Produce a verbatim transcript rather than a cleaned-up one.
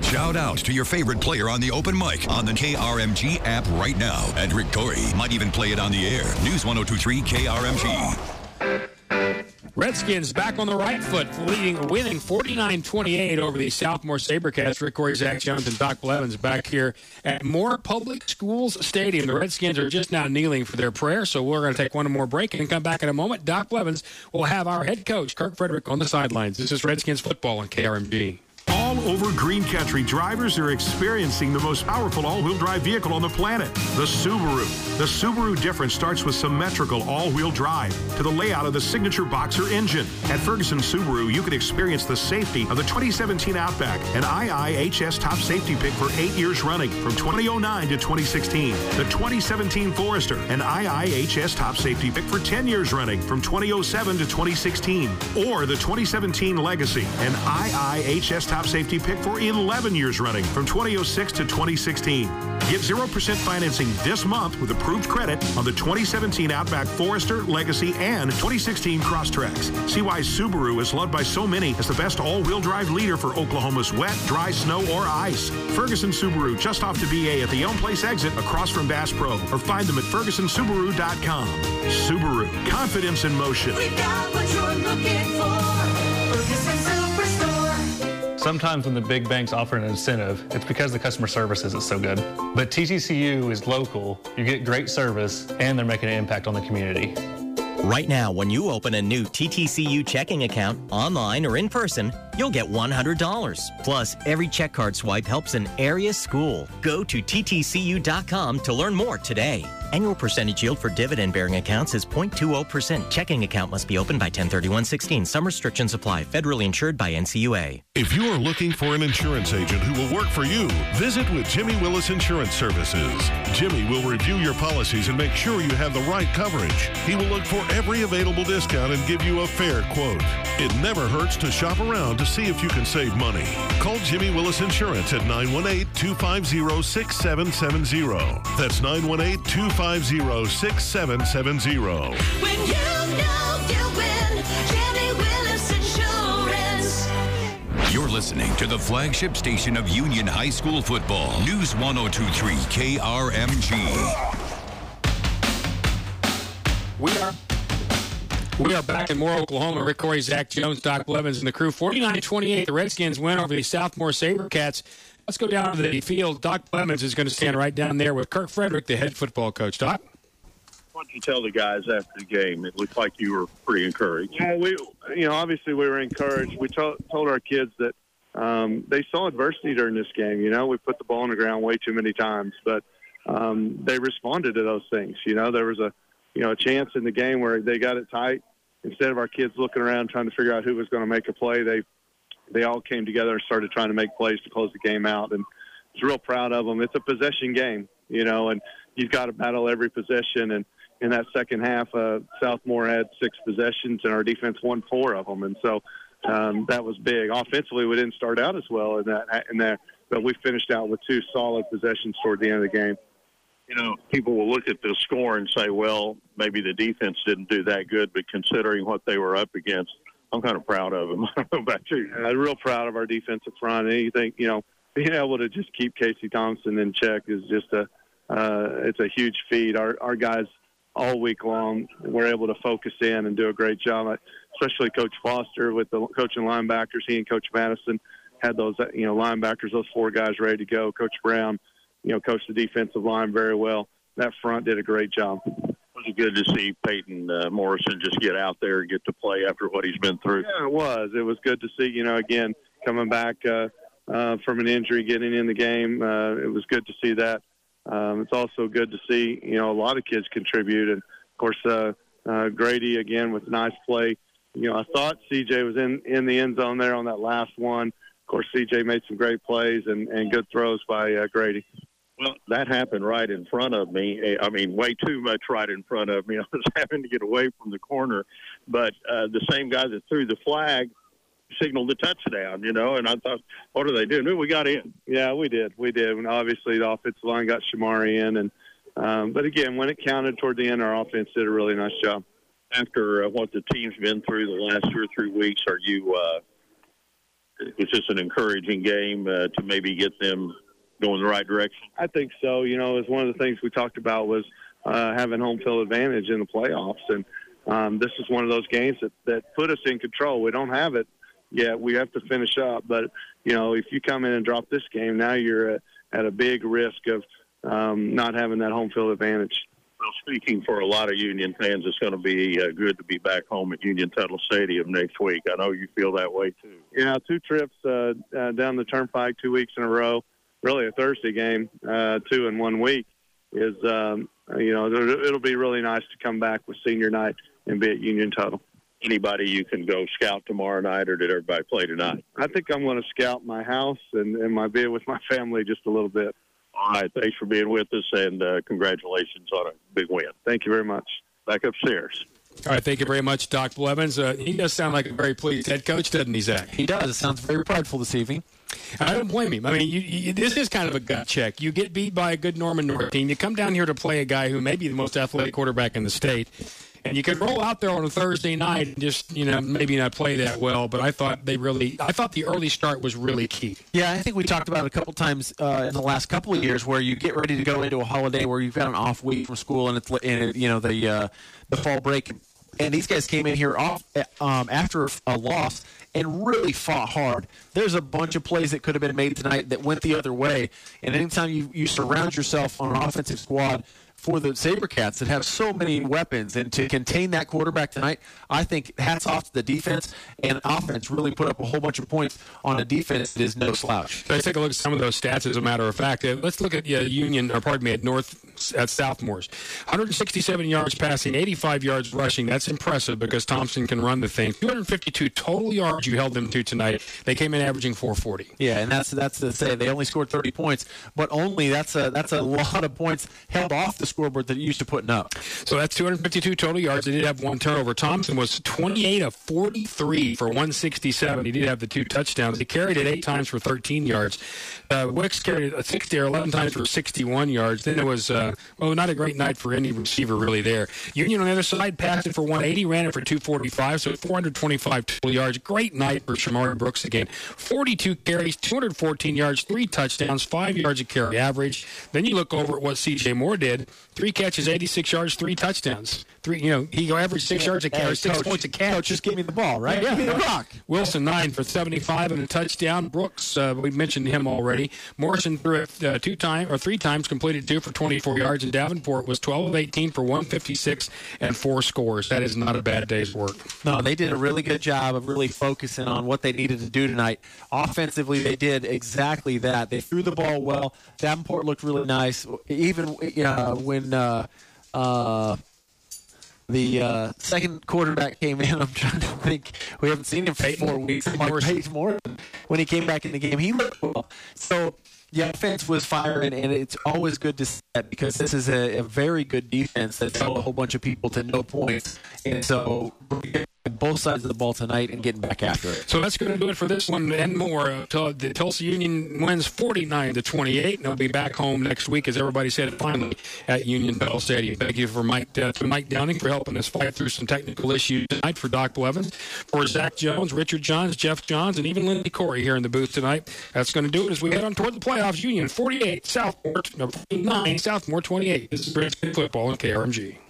Shout out to your favorite player on the open mic on the K R M G app right now. And Rick Torrey might even play it on the air. News one oh two point three K R M G. Redskins back on the right foot, leading, winning forty-nine twenty-eight over the Southmore Sabercats. Rick Corey, Zach Jones, and Doc Blevins back here at Moore Public Schools Stadium. The Redskins are just now kneeling for their prayer, so we're going to take one more break and come back in a moment. Doc Blevins will have our head coach, Kirk Frederick, on the sidelines. This is Redskins football on K R M G. All over Green Country, drivers are experiencing the most powerful all-wheel drive vehicle on the planet, the Subaru. The Subaru difference starts with symmetrical all-wheel drive to the layout of the signature Boxer engine. At Ferguson Subaru, you can experience the safety of the twenty seventeen Outback, an I I H S top safety pick for eight years running from twenty oh nine to twenty sixteen. The twenty seventeen Forester, an I I H S top safety pick for ten years running from twenty oh seven to twenty sixteen. Or the twenty seventeen Legacy, an I I H S top safety pick for eleven years running from twenty oh six to twenty sixteen. Get zero percent financing this month with approved credit on the twenty seventeen Outback Forester, Legacy, and twenty sixteen Crosstreks. See why Subaru is loved by so many as the best all-wheel drive leader for Oklahoma's wet, dry snow, or ice. Ferguson Subaru, just off the B A at the Elm Place exit across from Bass Pro, or find them at ferguson subaru dot com. Subaru, confidence in motion. We've got what you're looking for. Ferguson Superstore. Sometimes when the big banks offer an incentive, it's because the customer service isn't so good. But T T C U is local, you get great service, and they're making an impact on the community. Right now, when you open a new T T C U checking account, online or in person, you'll get one hundred dollars. Plus, every check card swipe helps an area school. Go to T T C U dot com to learn more today. Annual percentage yield for dividend-bearing accounts is zero point two zero percent. Checking account must be opened by ten thirty-one sixteen. Some restrictions apply. Federally insured by N C U A. If you are looking for an insurance agent who will work for you, visit with Jimmy Willis Insurance Services. Jimmy will review your policies and make sure you have the right coverage. He will look for every available discount and give you a fair quote. It never hurts to shop around to see if you can save money. Call Jimmy Willis Insurance at nine one eight, two five zero, six seven seven zero. That's nine one eight, two five zero, six seven seven zero. When you know you win, Jimmy Willis Insurance. You're listening to the flagship station of Union High School football. News one oh two point three K R M G. We are we are back in Moore, Oklahoma. Rick Corey, Zach Jones, Doc Blevins, and the crew. forty-nine twenty-eight, the Redskins win over the Southmore Sabercats. Let's go down to the field. Doc Blevins is going to stand right down there with Kirk Frederick, the head football coach. Doc? What did you tell the guys after the game? It looked like you were pretty encouraged. Well, we, you know, obviously we were encouraged. We told, told our kids that um, they saw adversity during this game. You know, we put the ball on the ground way too many times, but um, they responded to those things. You know, there was a, you know, a chance in the game where they got it tight. Instead of our kids looking around trying to figure out who was going to make a play, they they all came together and started trying to make plays to close the game out. And I was real proud of them. It's a possession game, you know, and you've got to battle every possession. And in that second half, uh, Southmore had six possessions, and our defense won four of them. And so um, that was big. Offensively, we didn't start out as well in that, in that, but we finished out with two solid possessions toward the end of the game. You know, people will look at the score and say, well, maybe the defense didn't do that good, but considering what they were up against, I'm kind of proud of them. I don't know about you. I'm real proud of our defensive front. And you think, you know, being able to just keep Casey Thompson in check is just a, uh, it's a huge feat. Our, our guys all week long were able to focus in and do a great job, especially Coach Foster with the coaching linebackers. He and Coach Madison had those, you know, linebackers, those four guys ready to go. Coach Brown, you know, coached the defensive line very well. That front did a great job. Was it good to see Peyton uh, Morrison just get out there and get to play after what he's been through? Yeah, it was. It was good to see, you know, again, coming back uh, uh, from an injury, getting in the game. Uh, it was good to see that. Um, it's also good to see, you know, a lot of kids contribute. And, of course, uh, uh, Grady, again, with a nice play. You know, I thought C J was in, in the end zone there on that last one. Of course, C J made some great plays and, and good throws by uh, Grady. Well, that happened right in front of me. I mean, way too much right in front of me. I was having to get away from the corner. But uh, the same guy that threw the flag signaled the touchdown, you know, and I thought, what are they doing? No, we got in. Yeah, we did. We did. And obviously, the offensive line got Shamari in. And um, But, again, when it counted toward the end, our offense did a really nice job. After uh, what the team's been through the last two or three weeks, are you uh, was this an encouraging game uh, to maybe get them going the right direction? I think so. You know, it's one of the things we talked about was uh, having home field advantage in the playoffs, and um, this is one of those games that, that put us in control. We don't have it yet. We have to finish up, but you know, if you come in and drop this game, now you're at, at a big risk of um, not having that home field advantage. Well, speaking for a lot of Union fans, it's going to be uh, good to be back home at Union Tuttle Stadium next week. I know you feel that way, too. Yeah, two trips uh, uh, down the Turnpike two weeks in a row, really a Thursday game, uh, two in one week, is, um, you know, it'll be really nice to come back with senior night and be at Union Tuttle. Anybody you can go scout tomorrow night, or did everybody play tonight? I think I'm going to scout my house and, and my be with my family just a little bit. All right, thanks for being with us, and uh, congratulations on a big win. Thank you very much. Back upstairs. All right, thank you very much, Doc Blevins. Uh, he does sound like a very pleased head coach, doesn't he, Zach? He does. It sounds very prideful this evening. I don't blame him. I mean, you, you, this is kind of a gut check. You get beat by a good Norman North team. You come down here to play a guy who may be the most athletic quarterback in the state. And you could roll out there on a Thursday night and just, you know, maybe not play that well. But I thought they really, I thought the early start was really key. Yeah, I think we talked about it a couple times uh, in the last couple of years where you get ready to go into a holiday where you've got an off week from school and it's, and, you know, the uh, the fall break. And these guys came in here off um, after a loss and really fought hard. There's a bunch of plays that could have been made tonight that went the other way. And anytime you, you surround yourself on an offensive squad for the SaberCats that have so many weapons, and to contain that quarterback tonight, I think hats off to the defense, and offense really put up a whole bunch of points on a defense that is no slouch. Let's take a look at some of those stats. As a matter of fact, uh, let's look at uh, Union, or pardon me, at North at Southmore's. one hundred sixty-seven yards passing, eighty-five yards rushing. That's impressive because Thompson can run the thing. two hundred fifty-two total yards you held them to tonight. They came in averaging four forty. Yeah, and that's that's to say they only scored thirty points, but only that's a that's a lot of points held off the scoreboard that you're used to putting up. So that's two hundred fifty-two total yards. They did have one turnover. Thompson was twenty-eight of forty-three for one sixty-seven. He did have the two touchdowns. He carried it eight times for thirteen yards. Uh, Wicks carried it sixty or eleven times for sixty-one yards. Then it was, uh, well, not a great night for any receiver really there. Union on the other side passed it for one eighty, ran it for two forty-five, so four hundred twenty-five total yards. Great night for Shamari Brooks again. forty-two carries, two hundred fourteen yards, three touchdowns, five yards a carry average. Then you look over at what C J Moore did. Three catches, eighty-six yards, three touchdowns. Three, you know, he averaged six yards a carry, hey, six coach, points a catch. Coach, just give me the ball, right? Yeah, give me the yeah. rock. Wilson, nine for seventy-five and a touchdown. Brooks, uh, we mentioned him already. Morrison threw it uh, two times or three times, completed two for twenty-four yards, and Davenport was twelve of eighteen for one fifty-six and four scores. That is not a bad day's work. No, they did a really good job of really focusing on what they needed to do tonight. Offensively, they did exactly that. They threw the ball well. Davenport looked really nice. Even uh, when uh, uh, the uh, second quarterback came in, I'm trying to think. We haven't seen him for four weeks. Peyton Morrison, when he came back in the game, he looked well. So the offense was firing, and it's always good to see that because this is a, a very good defense that's held a whole bunch of people to no points. And so both sides of the ball tonight and getting back after it. So that's going to do it for this one and more. Uh, the Tulsa Union wins forty-nine to twenty-eight, and they'll be back home next week, as everybody said, finally at Union Tuttle Stadium. Thank you for Mike uh, to Mike Downing for helping us fight through some technical issues tonight. For Doc Blevins, for Zach Jones, Richard Johns, Jeff Johns, and even Lindy Corey here in the booth tonight. That's going to do it as we head on toward the playoffs. Union forty-eight, Southmore no, forty-nine, Southmore twenty-eight. This is Bridgeton Football on K R M G.